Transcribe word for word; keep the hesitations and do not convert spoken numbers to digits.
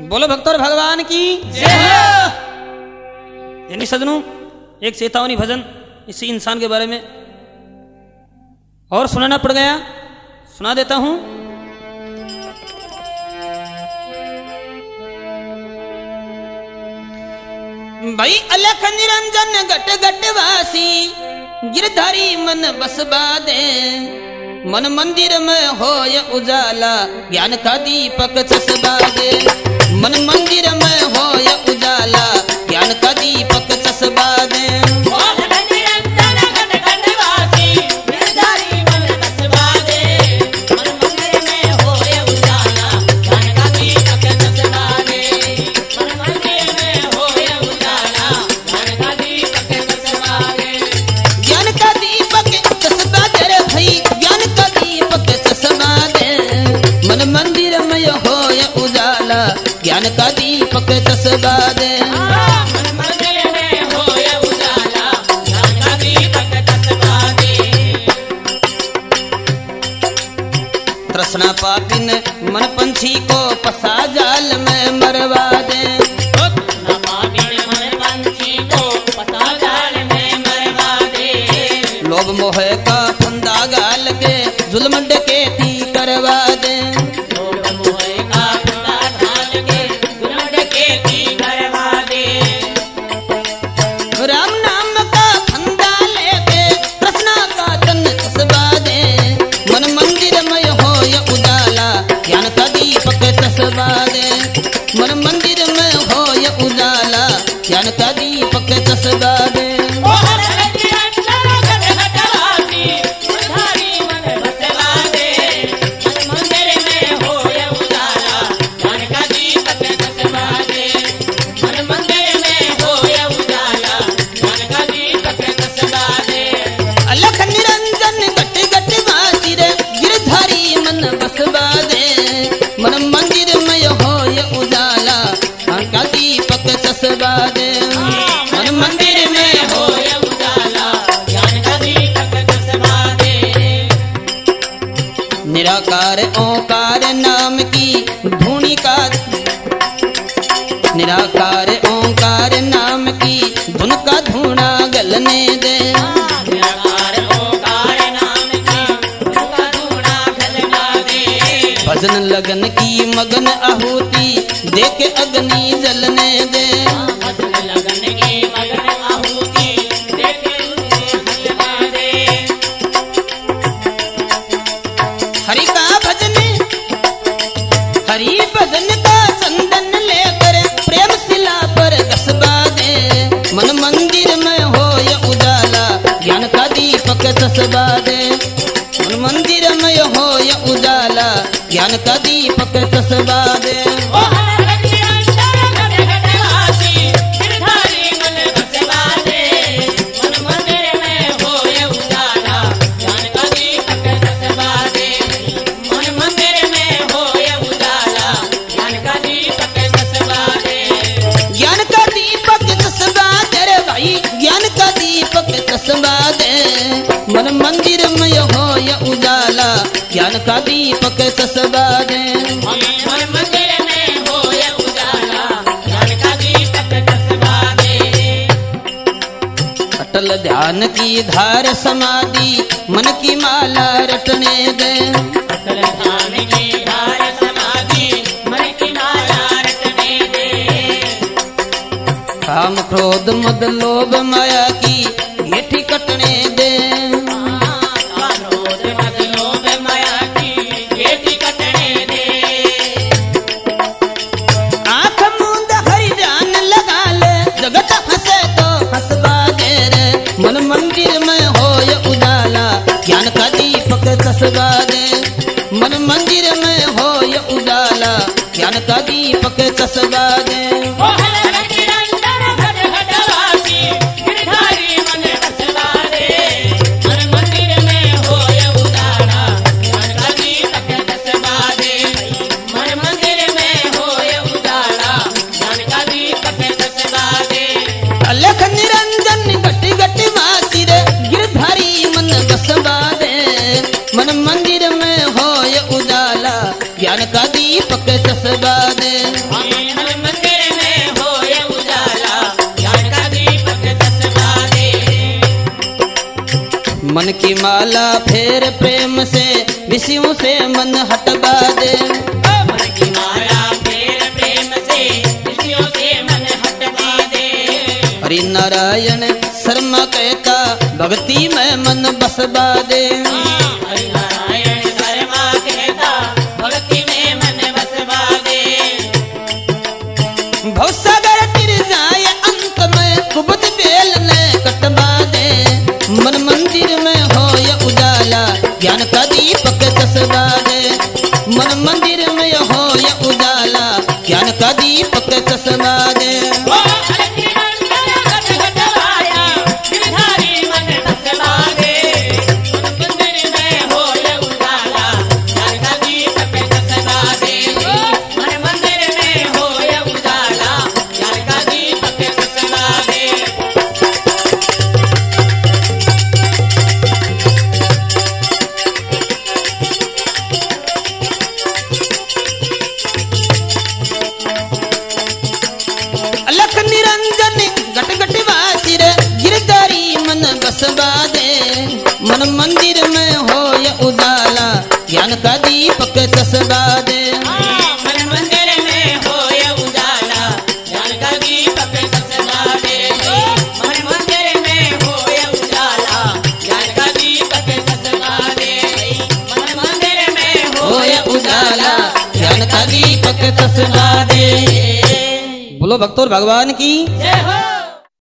बोलो भक्तों भगवान की जय हो। यानी सजनों, एक चेतावनी भजन इसी इंसान के बारे में और सुनाना पड़ गया, सुना देता हूं। भाई अलख निरंजन घट घट वासी गिरधारी मन बस बादे, मन मंदिर में होय उजाला ज्ञान का दीपक चसबा दे। मन मंदिर में होय उजाला ज्ञान का दीपक चसबा दे। ज्ञान का दीपक चसबा दे। मन मंदिर में होय उजाला ज्ञान का दीपक चसबा दे। तृष्णा पापिन मन पंछी को फंसा जाल में मरवा दे। तृष्णा पापिन मन पंछी को फंसा जाल में मरवा दे। लोभ मोह का फंदा गाल के जुल्म डकैती करवा दे। मन मंदिर में होय उजाला ज्ञान का दीपक चसबा दे। अलख निरंजन घट घट वासी रे गिरधारी मन बसबा दे। मन मंदिर में होय उजाला ज्ञान का दीपक चसबा दे। मन मंदिर में होय उजाला ज्ञान का दीपक चसबा दे। निराकार ओंकार नाम की धुनी का, निराकार ओंकार नाम की धुन का धुना गलने दे। निराकार ओंकार नाम की धुन का धुना गलना दे। भजन लगन की मगन आहुति देके अग्नि जलने दे। भजन लगन की मगन आहुति देके जलना दे। हरि का भजन, हरि भजन का चंदन लेकर प्रेम शिला पर घसबा दे। मन मंदिर में होय उजाला ज्ञान का दीपक चसबा दे। मन मंदिर में होय उजाला ज्ञान का दीपक चसबा दे। मन मंदिर में होय उजाला ज्ञान का दीपक चसबा दे। मन मंदिर में होय उजाला ज्ञान का दीपक चसबा दे। अटल ध्यान की धार समाधि मन की माला रटने दे। अटल ध्यान की धार समाधि मन की माला रटने दे। काम क्रोध मद लोभ माया की येठी कटने दे। आंख मूंद हरि ध्यान लगा ले जगत हंसे तो हंसबा दे रे। मन मंदिर में होय उजाला ज्ञान का दीपक चसबा दे। मन मंदिर में होय उजाला ज्ञान का दीपक चसबा दे। अलख निरंजन घट घट वासी रे गिरधारी मन बसबा दे। मन मंदिर में होय उजाला ज्ञान का दीपक चसबा दे। माला फेर प्रेम से विषयों से मन हटवा दे। मन की माला फेर प्रेम से विषयों से मन हटवा दे। हरि नारायण शर्मा कहता भक्ति में मन बसवा दे। हरि नारायण शर्मा कहता भक्ति में मन बसवा दे। भवसागर तिर जाए अंत में कुबद बेल ने कटवा दे। मन मंदिर में हो या उजाला ज्ञान का दीपक चसवा दे। मन मंदिर में हो या उजाला ज्ञान का दीपक चसवा दे। ओ अलग मंदिर घट घट आया गिरधारी मन बसवा दे। मन मंदिर में हो या उजाला ज्ञान का दीपक चसवा दे। मन मंदिर में हो या उजाला ज्ञान का दीपक चसवा दे। अलख निरंजन घट घट वासिर गिरधारी मन बसवा दे। मन मंदिर में हो या उजाला ज्ञान का दीपक चसवा दे। मन मंदिर में हो या उजाला ज्ञान का दीपक चसवा दे। मन मंदिर में हो या उजाला ज्ञान का दीपक चसवा दे। मन मंदिर में हो या उजाला ज्ञान का दीपक चसवा दे। बोलो भक्तों भगवान की जय हो।